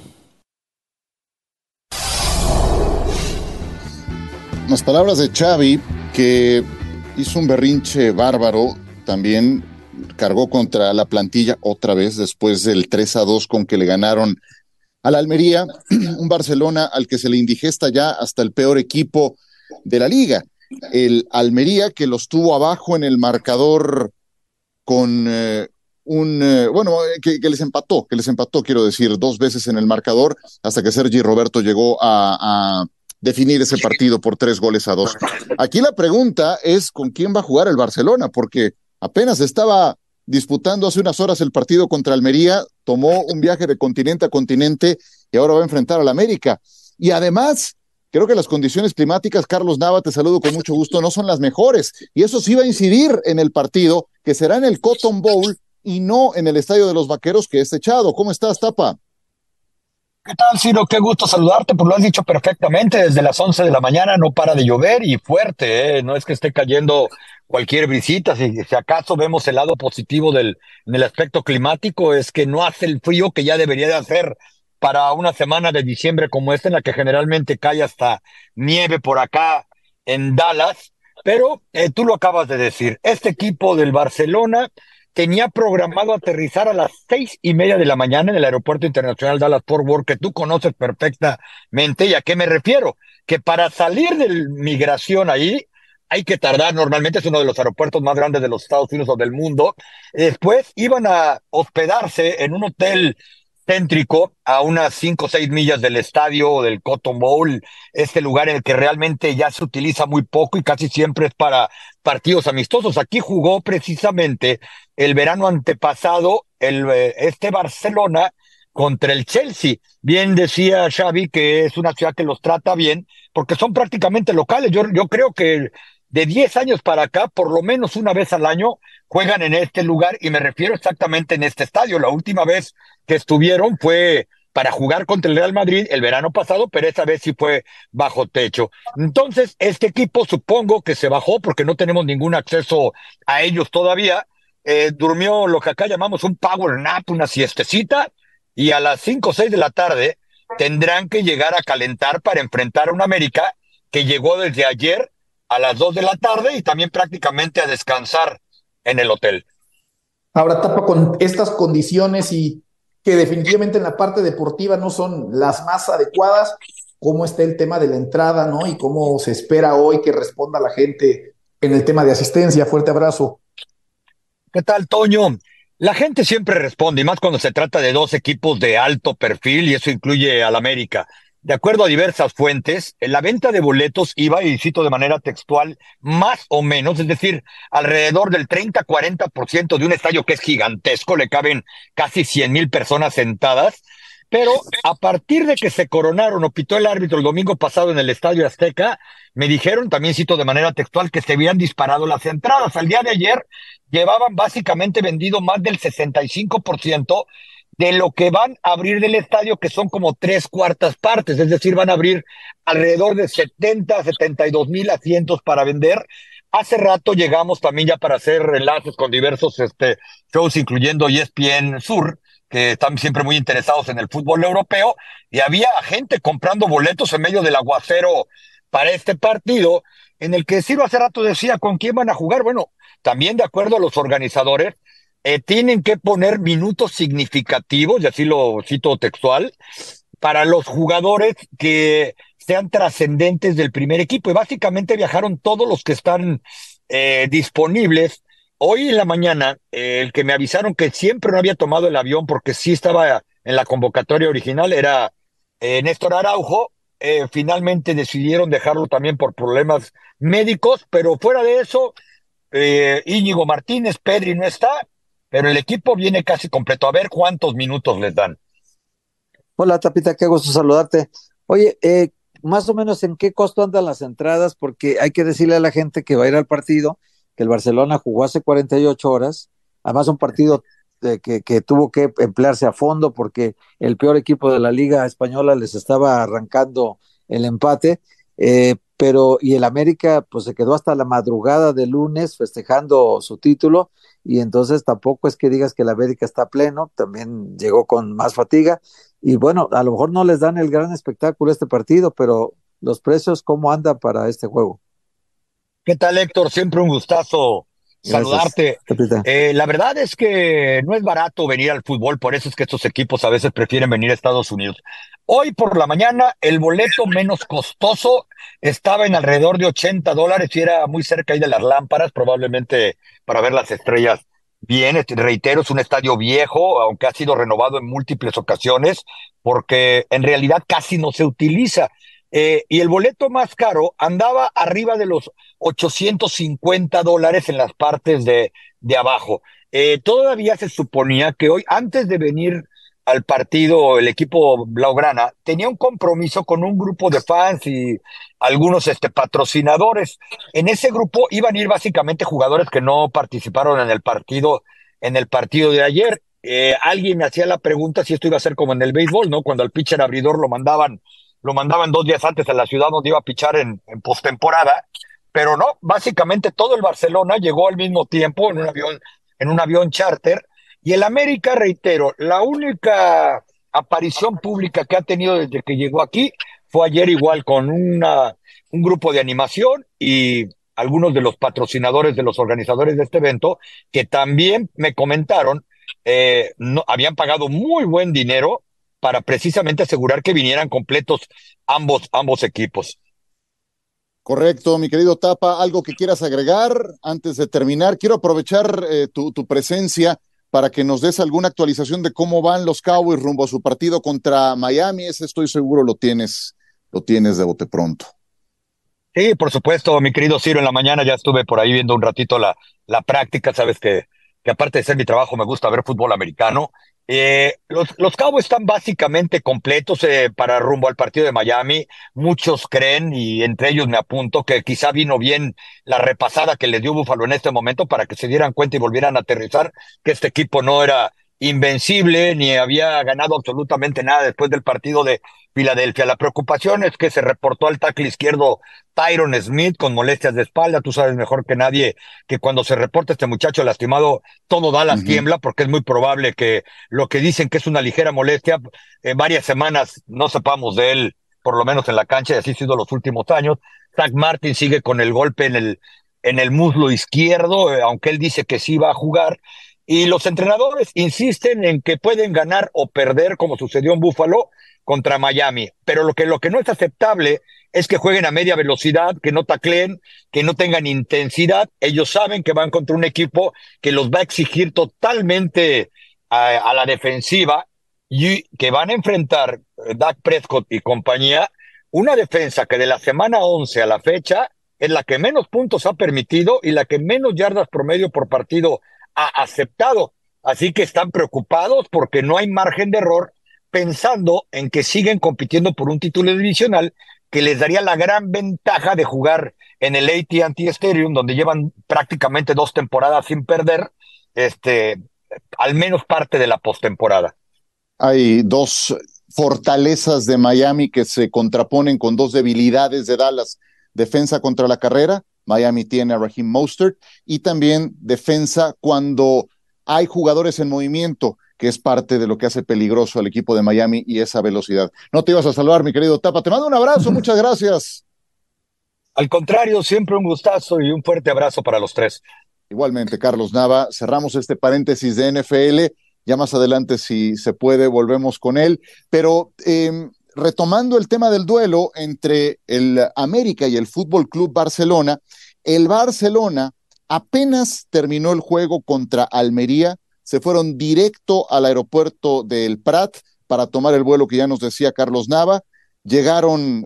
Las palabras de Xavi, que hizo un berrinche bárbaro, también cargó contra la plantilla otra vez después del 3-2 con que le ganaron al Almería, un Barcelona al que se le indigesta ya hasta el peor equipo de la liga. El Almería que los tuvo abajo en el marcador con que les empató, quiero decir, 2 veces en el marcador hasta que Sergi Roberto llegó a definir ese partido por 3-2. Aquí la pregunta es ¿con quién va a jugar el Barcelona? Porque apenas estaba disputando hace unas horas el partido contra Almería, tomó un viaje de continente a continente y ahora va a enfrentar al América. Y además, creo que las condiciones climáticas, Carlos Nava, te saludo con mucho gusto, no son las mejores. Y eso sí va a incidir en el partido, que será en el Cotton Bowl y no en el Estadio de los Vaqueros, que es techado. ¿Cómo estás, Tapa? ¿Qué tal, Ciro? Qué gusto saludarte, pues lo has dicho perfectamente, desde las 11 de la mañana no para de llover y fuerte, ¿eh? No es que esté cayendo cualquier brisita, si acaso vemos el lado positivo en el aspecto climático, es que no hace el frío que ya debería de hacer para una semana de diciembre como esta, en la que generalmente cae hasta nieve por acá en Dallas, pero tú lo acabas de decir, este equipo del Barcelona tenía programado aterrizar a las 6:30 de la mañana en el Aeropuerto Internacional Dallas-Fort Worth, que tú conoces perfectamente. ¿Y a qué me refiero? Que para salir de migración ahí hay que tardar, normalmente es uno de los aeropuertos más grandes de los Estados Unidos o del mundo. Después iban a hospedarse en un hotel céntrico a unas 5 o 6 millas del estadio o del Cotton Bowl, este lugar en el que realmente ya se utiliza muy poco y casi siempre es para partidos amistosos. Aquí jugó precisamente el verano antepasado este Barcelona contra el Chelsea. Bien decía Xavi que es una ciudad que los trata bien porque son prácticamente locales. Yo creo que de 10 años para acá, por lo menos una vez al año, juegan en este lugar y me refiero exactamente en este estadio. La última vez que estuvieron fue para jugar contra el Real Madrid el verano pasado, pero esta vez sí fue bajo techo. Entonces, este equipo supongo que se bajó porque no tenemos ningún acceso a ellos todavía. Durmió lo que acá llamamos un power nap, una siestecita, y a las 5 o 6 de la tarde tendrán que llegar a calentar para enfrentar a un América que llegó desde ayer a las 2 de la tarde y también prácticamente a descansar en el hotel. Ahora, Tapa, con estas condiciones y que definitivamente en la parte deportiva no son las más adecuadas, cómo está el tema de la entrada, ¿no? Y cómo se espera hoy que responda la gente en el tema de asistencia. Fuerte abrazo. ¿Qué tal, Toño? La gente siempre responde, y más cuando se trata de dos equipos de alto perfil, y eso incluye al América. De acuerdo a diversas fuentes, en la venta de boletos iba, y cito de manera textual, más o menos, es decir, alrededor del 30-40% de un estadio que es gigantesco, le caben casi 100,000 personas sentadas, pero a partir de que se coronaron o pitó el árbitro el domingo pasado en el Estadio Azteca, me dijeron, también cito de manera textual, que se habían disparado las entradas. Al día de ayer llevaban básicamente vendido más del 65% de lo que van a abrir del estadio, que son como 3/4 partes, es decir, van a abrir alrededor de 72,000 asientos para vender. Hace rato llegamos también ya para hacer enlaces con diversos shows, incluyendo ESPN Sur, que están siempre muy interesados en el fútbol europeo, y había gente comprando boletos en medio del aguacero para este partido, en el que Ciro hace rato decía con quién van a jugar. Bueno, también de acuerdo a los organizadores, tienen que poner minutos significativos, y así lo cito textual, para los jugadores que sean trascendentes del primer equipo, y básicamente viajaron todos los que están disponibles. Hoy en la mañana, el que me avisaron que siempre no había tomado el avión porque sí estaba en la convocatoria original era Néstor Araujo. Finalmente decidieron dejarlo también por problemas médicos, pero fuera de eso, Íñigo Martínez, Pedri no está, pero el equipo viene casi completo. A ver cuántos minutos les dan. Hola, Tapita, qué gusto saludarte. Oye, más o menos ¿en qué costo andan las entradas? Porque hay que decirle a la gente que va a ir al partido que el Barcelona jugó hace 48 horas, además un partido que tuvo que emplearse a fondo porque el peor equipo de la Liga Española les estaba arrancando el empate, y el América pues se quedó hasta la madrugada de lunes festejando su título, y entonces tampoco es que digas que el América está pleno, también llegó con más fatiga, y bueno, a lo mejor no les dan el gran espectáculo este partido, pero los precios, ¿cómo andan para este juego? ¿Qué tal, Héctor? Siempre un gustazo saludarte. La verdad es que no es barato venir al fútbol, por eso es que estos equipos a veces prefieren venir a Estados Unidos. Hoy por la mañana el boleto menos costoso estaba en alrededor de $80 y era muy cerca ahí de las lámparas, probablemente para ver las estrellas bien. Reitero, es un estadio viejo, aunque ha sido renovado en múltiples ocasiones, porque en realidad casi no se utiliza. Y el boleto más caro andaba arriba de los $850 en las partes de abajo. Todavía se suponía que hoy, antes de venir al partido, el equipo blaugrana tenía un compromiso con un grupo de fans y algunos patrocinadores. En ese grupo iban a ir básicamente jugadores que no participaron en el partido de ayer. Alguien me hacía la pregunta si esto iba a ser como en el béisbol, ¿no? Cuando al pitcher abridor lo mandaban 2 días antes a la ciudad donde iba a pichar en postemporada, pero no, básicamente todo el Barcelona llegó al mismo tiempo en un avión charter, y el América, reitero, la única aparición pública que ha tenido desde que llegó aquí fue ayer, igual con un grupo de animación y algunos de los patrocinadores, de los organizadores de este evento, que también me comentaron, no, habían pagado muy buen dinero para precisamente asegurar que vinieran completos ambos equipos. Correcto, mi querido Tapa, ¿algo que quieras agregar antes de terminar? Quiero aprovechar tu presencia para que nos des alguna actualización de cómo van los Cowboys rumbo a su partido contra Miami. Ese estoy seguro lo tienes de bote pronto. Sí, por supuesto, mi querido Ciro, en la mañana ya estuve por ahí viendo un ratito la práctica. Sabes que aparte de ser mi trabajo me gusta ver fútbol americano. Los Cowboys están básicamente completos para rumbo al partido de Miami. Muchos creen, y entre ellos me apunto, que quizá vino bien la repasada que les dio Buffalo en este momento para que se dieran cuenta y volvieran a aterrizar que este equipo no era invencible ni había ganado absolutamente nada después del partido de Filadelfia. La preocupación es que se reportó al tackle izquierdo Tyron Smith con molestias de espalda. Tú sabes mejor que nadie que cuando se reporta este muchacho lastimado, todo Dallas tiembla, porque es muy probable que lo que dicen que es una ligera molestia, varias semanas no sepamos de él, por lo menos en la cancha, y así ha sido los últimos años. Zach Martin sigue con el golpe en el muslo izquierdo, aunque él dice que sí va a jugar. Y los entrenadores insisten en que pueden ganar o perder, como sucedió en Buffalo, contra Miami, pero lo que no es aceptable es que jueguen a media velocidad, que no tacleen, que no tengan intensidad. Ellos saben que van contra un equipo que los va a exigir totalmente a la defensiva y que van a enfrentar Dak Prescott y compañía, una defensa que de la semana 11 a la fecha es la que menos puntos ha permitido y la que menos yardas promedio por partido ha aceptado. Así que están preocupados porque no hay margen de error, pensando en que siguen compitiendo por un título divisional que les daría la gran ventaja de jugar en el AT&T Stadium, donde llevan prácticamente 2 temporadas sin perder, al menos parte de la postemporada. Hay 2 fortalezas de Miami que se contraponen con 2 debilidades de Dallas. Defensa contra la carrera, Miami tiene a Raheem Mostert, y también defensa cuando hay jugadores en movimiento, que es parte de lo que hace peligroso al equipo de Miami y esa velocidad. No te ibas a salvar, mi querido Tapa. Te mando un abrazo, muchas gracias. Al contrario, siempre un gustazo y un fuerte abrazo para los 3. Igualmente, Carlos Nava. Cerramos este paréntesis de NFL. Ya más adelante, si se puede, volvemos con él. Pero retomando el tema del duelo entre el América y el Fútbol Club Barcelona, el Barcelona apenas terminó el juego contra Almería, se fueron directo al aeropuerto del Prat para tomar el vuelo que ya nos decía Carlos Nava, llegaron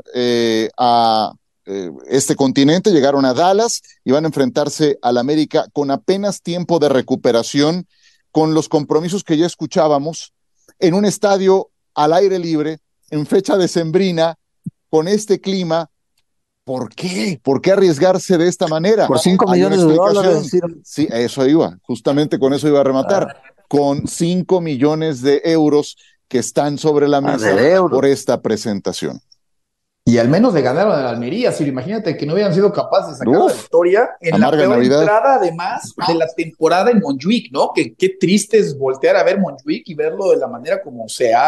a este continente, llegaron a Dallas y van a enfrentarse al América con apenas tiempo de recuperación, con los compromisos que ya escuchábamos, en un estadio al aire libre, en fecha decembrina, con este clima. ¿Por qué? ¿Por qué arriesgarse de esta manera? Por $5 millones de dólares. Sí, eso iba, justamente con eso iba a rematar, con 5 millones de euros que están sobre la mesa por esta presentación. Y al menos le ganaron a la Almería, si imagínate que no hubieran sido capaces de sacar la victoria en la peor Navidad. Entrada además de la temporada en Montjuic, ¿no? Que qué triste es voltear a ver Montjuic y verlo de la manera como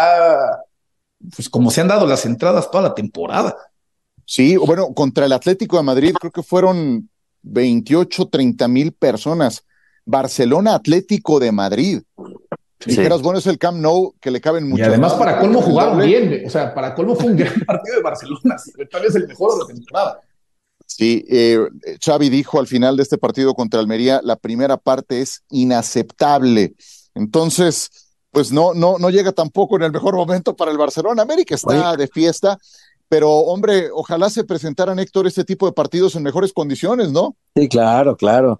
como se han dado las entradas toda la temporada. Sí, bueno, contra el Atlético de Madrid creo que fueron 28-30 mil personas. Barcelona Atlético de Madrid. Sí. Dijeras, bueno, es el Camp Nou, que le caben mucho. Y además, para colmo, jugaron bien. O sea, para colmo fue un gran partido de Barcelona. Tal vez el mejor de la temporada. Sí, Xavi dijo al final de este partido contra Almería, la primera parte es inaceptable. Entonces, pues no llega tampoco en el mejor momento para el Barcelona. América está de fiesta. Pero, hombre, ojalá se presentaran, Héctor, este tipo de partidos en mejores condiciones, ¿no? Sí, claro.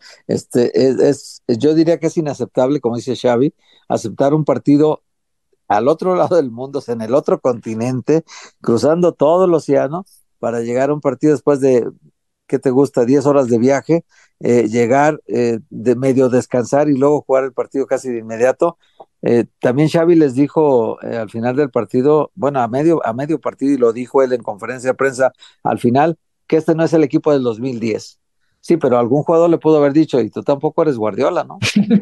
Yo diría que es inaceptable, como dice Xavi, aceptar un partido al otro lado del mundo, o sea, en el otro continente, cruzando todo el océano, para llegar a un partido después de, ¿qué te gusta? 10 horas de viaje, llegar de medio descansar y luego jugar el partido casi de inmediato. También Xavi les dijo al final del partido, bueno, a medio partido, y lo dijo él en conferencia de prensa al final, que este no es el equipo del 2010. Sí, pero algún jugador le pudo haber dicho, y tú tampoco eres Guardiola, ¿no?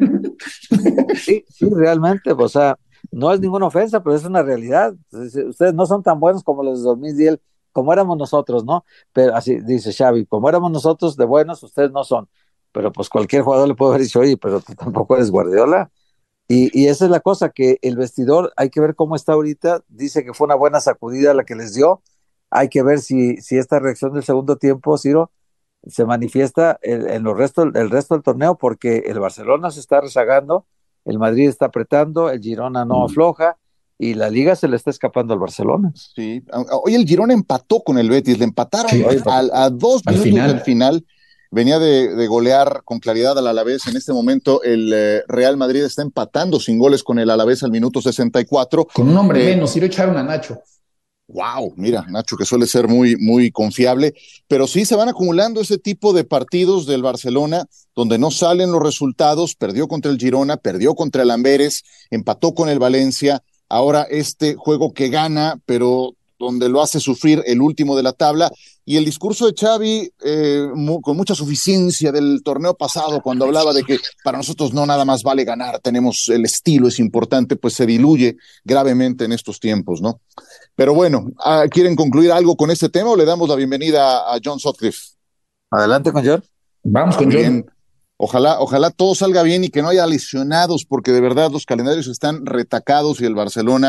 Sí, realmente, o sea, no es ninguna ofensa, pero es una realidad. Ustedes no son tan buenos como los de 2010, como éramos nosotros, ¿no? Pero así dice Xavi, como éramos nosotros de buenos, ustedes no son. Pero pues cualquier jugador le puede haber dicho, oye, pero tú tampoco eres Guardiola. Y esa es la cosa, que el vestidor, hay que ver cómo está ahorita. Dice que fue una buena sacudida la que les dio. Hay que ver si esta reacción del segundo tiempo, Ciro, se manifiesta en el resto del torneo, porque el Barcelona se está rezagando, el Madrid está apretando, el Girona no afloja, y la Liga se le está escapando al Barcelona. Sí, hoy el Girona empató con el Betis, le empataron a 2 minutos del final. Venía de golear con claridad al Alavés. En este momento el Real Madrid está empatando sin goles con el Alavés al minuto 64. Con un hombre menos, y lo echaron a Nacho. Wow, mira, Nacho, que suele ser muy, muy confiable. Pero sí se van acumulando ese tipo de partidos del Barcelona donde no salen los resultados. Perdió contra el Girona, perdió contra el Amberes, empató con el Valencia. Ahora este juego que gana, pero donde lo hace sufrir el último de la tabla. Y el discurso de Xavi, con mucha suficiencia del torneo pasado, cuando hablaba de que para nosotros no nada más vale ganar, tenemos el estilo, es importante, pues se diluye gravemente en estos tiempos, ¿no? Pero bueno, ¿quieren concluir algo con este tema o le damos la bienvenida a John Sutcliffe? Adelante con John. Vamos con John. Ojalá todo salga bien y que no haya lesionados, porque de verdad los calendarios están retacados y el Barcelona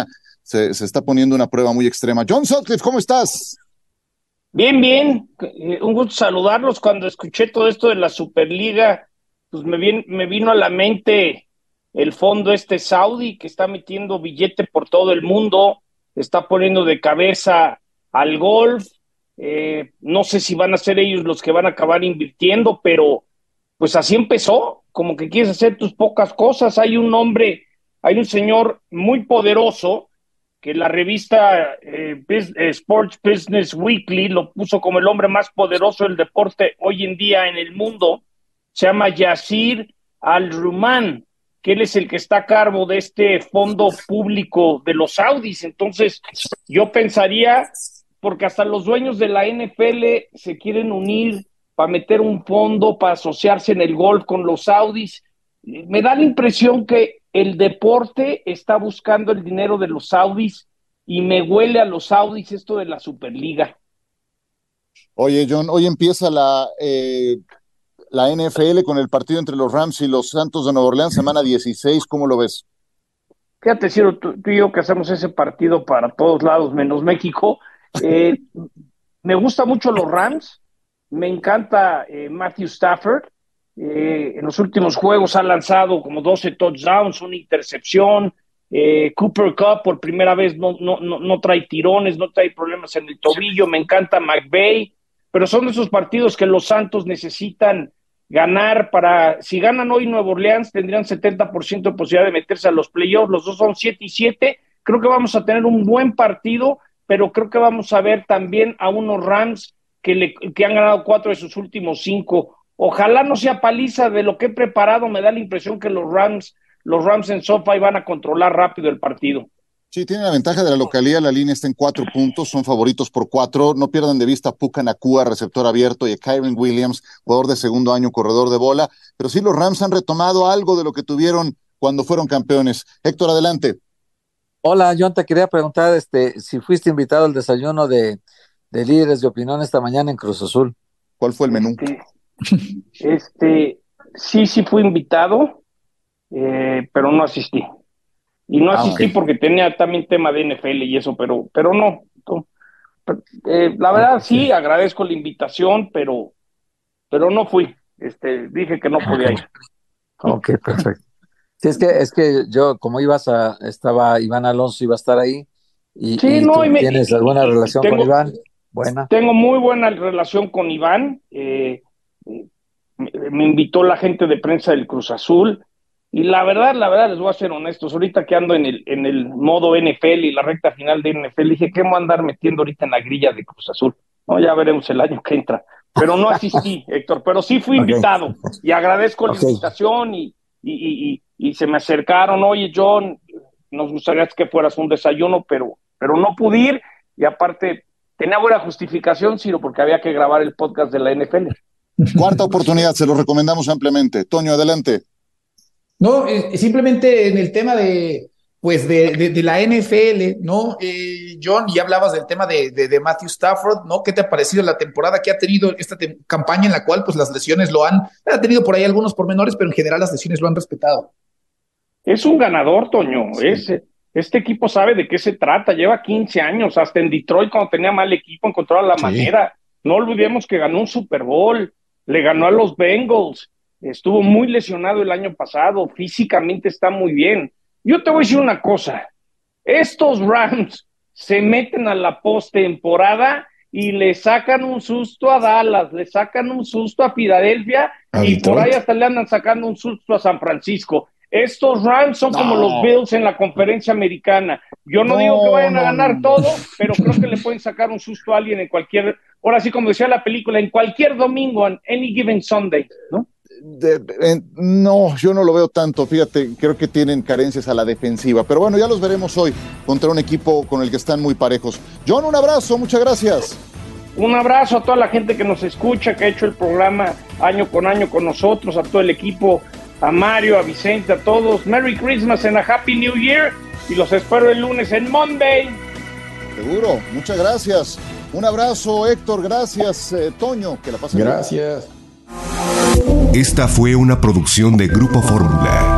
se está poniendo una prueba muy extrema. John Sutcliffe, ¿cómo estás? Bien, bien. Un gusto saludarlos. Cuando escuché todo esto de la Superliga, pues me vino a la mente el fondo saudí que está metiendo billete por todo el mundo, está poniendo de cabeza al golf. No sé si van a ser ellos los que van a acabar invirtiendo, pero pues así empezó, como que quieres hacer tus pocas cosas. Hay un señor muy poderoso que la revista Sports Business Weekly lo puso como el hombre más poderoso del deporte hoy en día en el mundo. Se llama Yasir Al-Rumayyan, que él es el que está a cargo de este fondo público de los saudis. Entonces, yo pensaría, porque hasta los dueños de la NFL se quieren unir para meter un fondo, para asociarse en el golf con los saudis. Me da la impresión que el deporte está buscando el dinero de los saudis y me huele a los saudis esto de la Superliga. Oye, John, hoy empieza la NFL con el partido entre los Rams y los Santos de Nueva Orleans, semana 16, ¿cómo lo ves? Fíjate, Ciro, tú y yo que hacemos ese partido para todos lados, menos México. Me gusta mucho los Rams, me encanta Matthew Stafford. En los últimos juegos ha lanzado como 12 touchdowns, una intercepción. Cooper Kupp por primera vez no trae tirones, no trae problemas en el tobillo. Me encanta McVay, pero son esos partidos que los Santos necesitan ganar si ganan hoy Nueva Orleans tendrían 70% de posibilidad de meterse a los playoffs. Los dos son 7-7. Creo que vamos a tener un buen partido, pero creo que vamos a ver también a unos Rams que han ganado 4 de sus últimos 5. Ojalá no sea paliza. De lo que he preparado, me da la impresión que los Rams en SoFi van a controlar rápido el partido. Sí, tienen la ventaja de la localidad, la línea está en 4 puntos, son favoritos por 4, no pierdan de vista a Puka Nacua, receptor abierto, y a Kyren Williams, jugador de segundo año, corredor de bola, pero sí los Rams han retomado algo de lo que tuvieron cuando fueron campeones. Héctor, adelante. Hola, John, te quería preguntar si fuiste invitado al desayuno de líderes de opinión esta mañana en Cruz Azul. ¿Cuál fue el menú? Sí fui invitado, pero no asistí. Y no asistí porque tenía también tema de NFL y eso, pero no. La verdad sí, agradezco la invitación, pero no fui. Dije que no podía ir. Ok, perfecto. Sí, es que yo, como estaba Iván Alonso, iba a estar ahí. ¿Tienes alguna relación con Iván? Buena. Tengo muy buena relación con Iván. Me invitó la gente de prensa del Cruz Azul. Y la verdad, les voy a ser honestos, ahorita que ando en el modo NFL y la recta final de NFL, dije, ¿qué me voy a andar metiendo ahorita en la grilla de Cruz Azul? No, ya veremos el año que entra. Pero no asistí, Héctor, pero sí fui invitado. Y agradezco la invitación y se me acercaron, oye, John, nos gustaría que fueras un desayuno, pero no pude ir. Y aparte, tenía buena justificación, Ciro, porque había que grabar el podcast de la NFL. Cuarta oportunidad, se lo recomendamos ampliamente. Toño, adelante. No, simplemente en el tema de la NFL, ¿no? John, ya hablabas del tema de Matthew Stafford, ¿no? ¿Qué te ha parecido la temporada que ha tenido esta campaña en la cual pues las lesiones ha tenido por ahí algunos pormenores, pero en general las lesiones lo han respetado? Es un ganador, Toño. Sí. Este equipo sabe de qué se trata, lleva 15 años, hasta en Detroit cuando tenía mal equipo encontró la manera. No olvidemos que ganó un Super Bowl, le ganó a los Bengals. Estuvo muy lesionado el año pasado, físicamente está muy bien. Yo te voy a decir una cosa, estos Rams se meten a la postemporada y le sacan un susto a Dallas, le sacan un susto a Filadelfia y por ahí hasta le andan sacando un susto a San Francisco. Estos Rams son como los Bills en la conferencia americana. Yo no digo que vayan a ganar todo, pero creo que le pueden sacar un susto a alguien en cualquier, ahora sí como decía la película, en cualquier domingo, en any given Sunday, ¿no? No, yo no lo veo tanto, fíjate, creo que tienen carencias a la defensiva, pero bueno, ya los veremos hoy contra un equipo con el que están muy parejos. John, un abrazo, muchas gracias. Un abrazo a toda la gente que nos escucha, que ha hecho el programa año con año con nosotros, a todo el equipo, a Mario, a Vicente, a todos. Merry Christmas and a Happy New Year, y los espero el lunes en Monday. Seguro, muchas gracias. Un abrazo, Héctor, gracias, Toño, que la pasen bien. Gracias. Esta fue una producción de Grupo Fórmula.